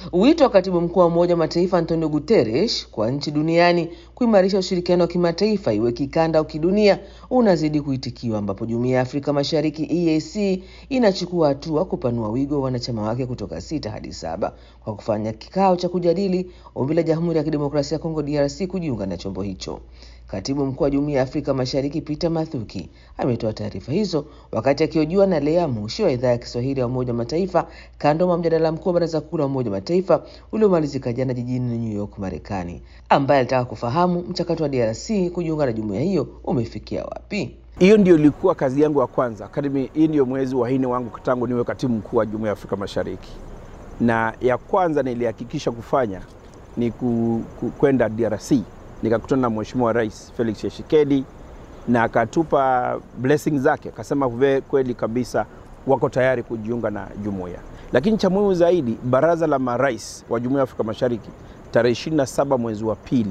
Wito wa Katibu Mkuu wa Umoja wa Mataifa Antonio Guterres kwa nchi duniani kuimarisha ushirikiano wa kimataifa iwe kikanda au kidunia unazidi kuitikiwa, ambapo Jumuiya ya Afrika Mashariki EAC inachukua hatua kupanua wigo wa wanachama wake kutoka 6 hadi 7 kwa kufanya kikao cha kujadili ombi la Jamhuri ya Kidemokrasia ya Kongo DRC kujiunga na chombo hicho. Katibu Mkuu wa Jumuiya ya Afrika Mashariki Peter Mathuki ametoa taarifa hizo wakati akihojiwa na Lea Mushi wa Idhaa ya Kiswahili ya Umoja wa Mataifa kando ya mjadala mkuu wa Baraza Kuu la Umoja wa Mataifa uliomalizika jana jijini New York, Marekani, ambaye alitaka kufahamu mchakato wa DRC kujiunga na jumuiya hiyo umefikia wapi. Hiyo ndio ilikuwa kazi yangu ya kwanza. Hii ndio mwezi wa 4 wangu tangu niwe Katibu Mkuu wa Jumuiya ya Afrika Mashariki. Na ya kwanza nilihakikisha kufanya ni kwenda DRC. Nikakutana na Mheshimiwa Rais Felix Tshisekedi na akatupa blessings zake, akasema kweli kabisa wako tayari kujiunga na jumuiya. Lakini cha muhimu zaidi, Baraza la Marais wa Jumuiya ya Afrika Mashariki tarehe 27 mwezi wa pili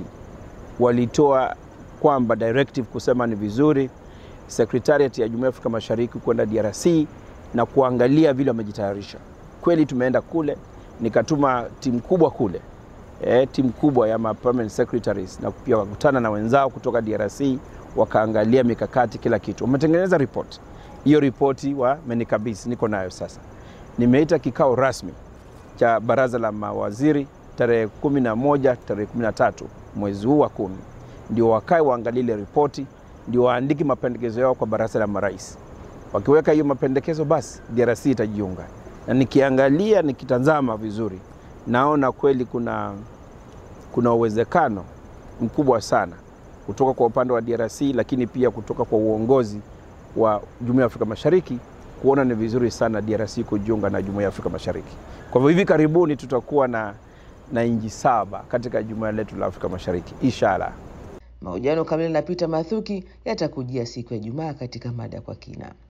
walitoa kwamba directive kusema ni vizuri Secretariat ya Jumuiya ya Afrika Mashariki kwenda DRC na kuangalia vile wamejitayarisha. Kweli tumeenda kule, nikatuma timu kubwa kule. Timu kubwa ya permanent secretaries na pia wakutana na wenzao kutoka DRC, wakaangalia mikakati, kila kitu. Wametengeneza report. Hiyo ripoti wamenikabidhi, niko nayo sasa. Nimeita kikao rasmi cha baraza la mawaziri tarehe 11 tarehe 13 mwezi huu wa 10. Ndio wakae waangalie ile ripoti, ndio waandike mapendekezo yao kwa baraza la marais. Wakiweka hiyo mapendekezo, basi DRC itajiunga. Na nikiangalia, nikitazama vizuri, naona kweli kuna uwezekano mkubwa sana kutoka kwa upande wa DRC, lakini pia kutoka kwa uongozi wa Jumuiya ya Afrika Mashariki kuona ni vizuri sana DRC kujiunga na Jumuiya ya Afrika Mashariki. Kwa hivyo hivi karibuni tutakuwa na nchi 7 katika Jumuiya letu la Afrika Mashariki, inshallah. Mahojiano kamili na Peter Mathuki yatakujia siku ya Ijumaa katika Mada kwa Kina.